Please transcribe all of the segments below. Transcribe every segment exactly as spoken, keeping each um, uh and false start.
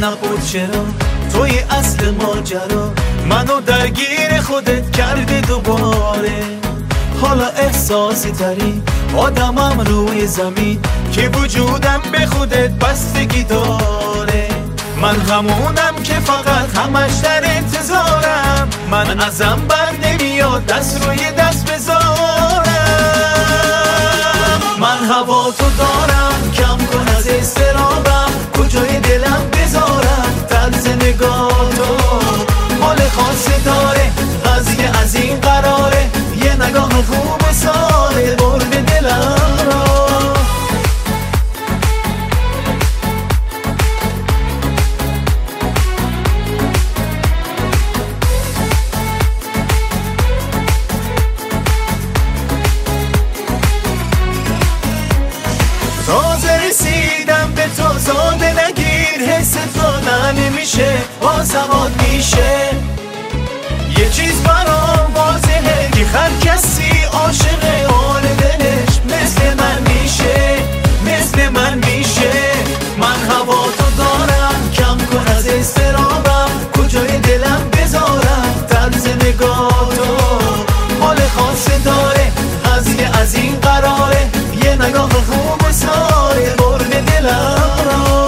نبود چرا توی اصل ماجرا منو درگیر خودت کردی دوباره. حالا احساسی تری آدمم روی زمین که وجودم به خودت بستگی داره. من همونم که فقط همش در انتظارم، من ازم بر نمیاد دست روی دست بذارم. من هوا تو دارم، کم کن از استرابم، کجای دلم بذارم طرز نگاه تو. حال خاصی داره قضیه از این قراره، یه نگاه خوب ساله برد دلم را. تازه رسیدم به تو زاده نگیر، حست را نمیشه آزمات میشه. یه چیز برام واضحه که هر کسی عاشق حال دلش مثل من میشه، مثل من میشه. من هوا تو دارم، کم کن از استرابم، کجای دلم بذارم طرز نگاه تو. حال خاصی داره قضیه از این قراره، یه نگاه خوب ساره برد دلم را.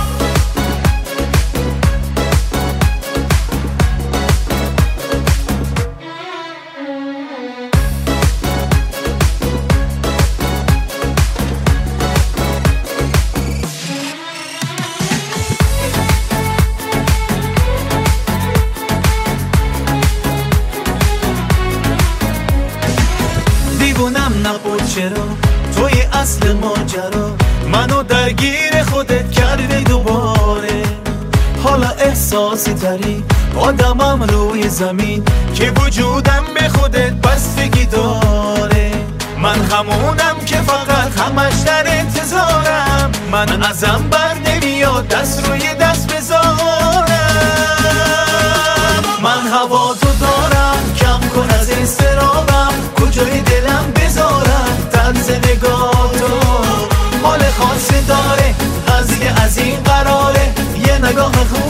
دیوونم نبود چرا توی اصل ماجرا منو درگیر خودت کردی دوباره. حالا احساسی تری آدمم روی زمین که وجودم به خودت بستگی داره. من همونم که فقط همش در انتظارم، من ازم بر نمیاد دست روی دست بذارم. من هوا تو دارم، کم کن از استرابم، کجای دلم بذارم طرز نگاه تو. حال خاصی داره قضیه از این قراره، یه نگاه خوب